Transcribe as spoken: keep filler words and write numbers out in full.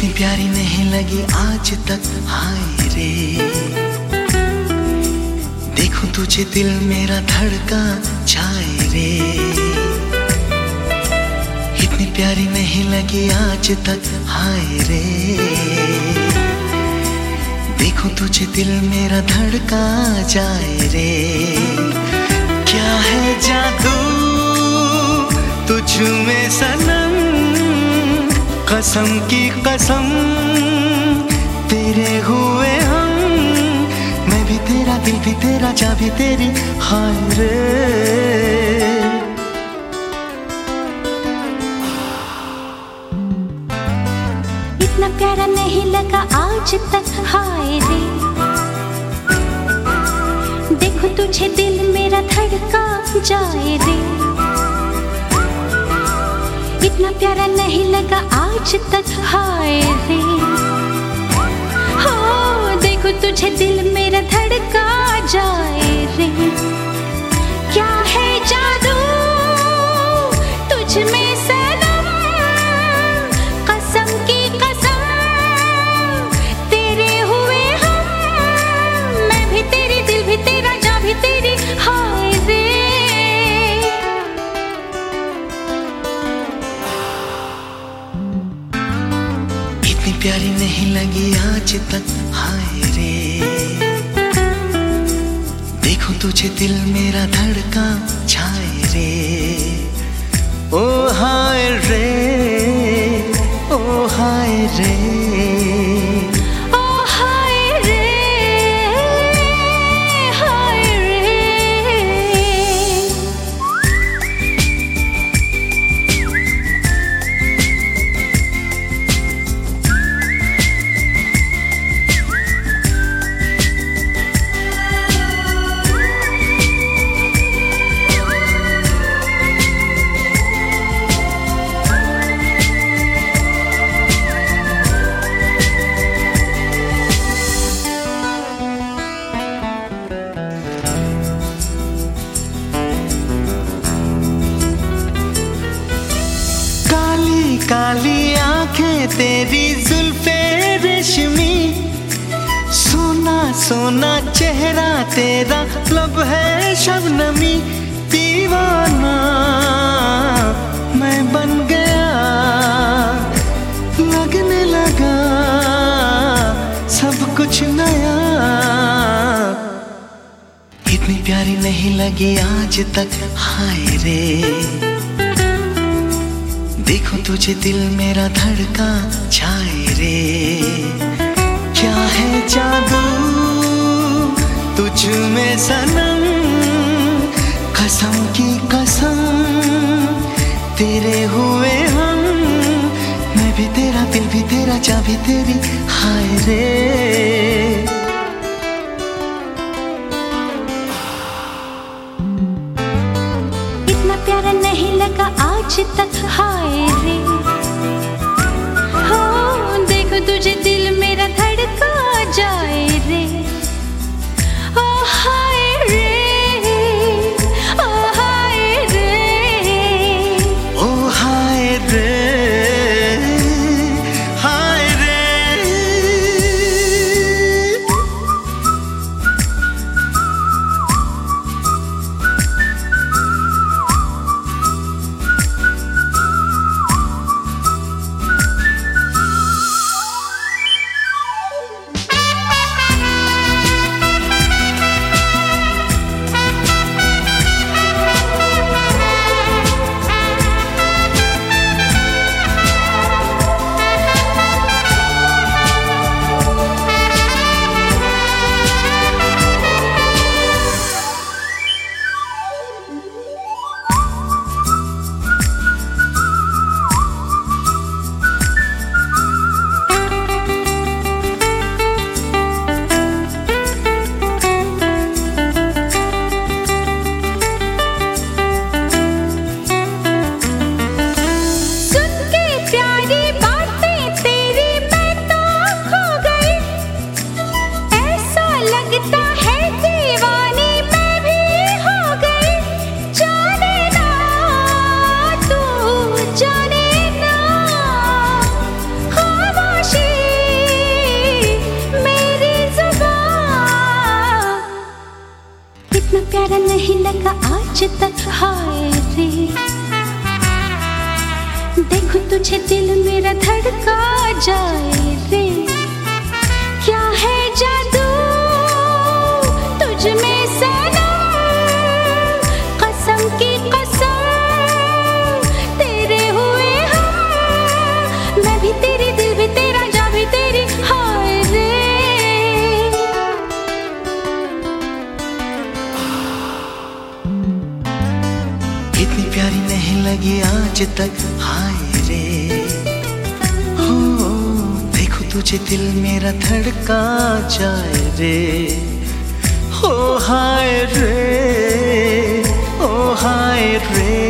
प्यारी नहीं लगी आज तक, हाय रे। देखूं तुझे दिल मेरा धड़का जाए रे। इतनी प्यारी नहीं लगी आज तक, हाय रे। देखूं तुझे दिल मेरा धड़का जाए रे। क्या है जादू तुझ में सनम, कसम की कसम तेरे हुए हम। मैं भी तेरा, दिल भी तेरा, जा भी तेरी, हाय रे। इतना प्यारा नहीं लगा आज तक, हाय रे। देखो तुझे दिल मेरा धड़का जाए रे। इतना प्यारा नहीं लगा आज तक, हाय रे। हो देखो तुझे दिल मेरा धड़का जाए रे। क्या है जादू तुझ में सनम, कसम की कसम तेरे हुए हम। मैं भी तेरी, दिल भी तेरा, जा भी तेरी, हाय रे। प्यारी नहीं लगी आज तक, हाय रे। देखो तुझे दिल मेरा धड़का जाए रे। ओ हाय रे, ओ हाय रे, ओ हाय रे, हाय रे। काली आंखें तेरी जुल्फे रेशमी, सोना सोना चेहरा तेरा, लब है शबनमी। दीवाना मैं बन गया, लगने लगा सब कुछ नया। इतनी प्यारी नहीं लगी आज तक, हाय रे। देखो तुझे दिल मेरा धड़का जाए रे। क्या है जादू तुझ में सनम, कसम की कसम तेरे हुए हम। मैं भी तेरा, दिल भी तेरा, जा भी तेरी, हाय रे। इतना प्यारा नहीं लगा आज तक, हाय रे। हो देखो तुझे दिल मेरा धड़का जाए रे। ओ हाय रे, ओ हाय रे, ओ हाय रे, हाय रे। आज तक, हाय रे। देखो तुझे दिल मेरा धड़का जाए रे। क्या है जादू तुझ में सनम, कसम की कसम तेरे हुए हम। मैं भी तेरी, दिल भी तेरा, जा भी तेरी, हाय रे। इतनी प्यारी नहीं लगी आज तक, हाय रे। हो देखो तुझे दिल मेरा धड़का जाए रे। हो हाय रे, ओ हाय रे।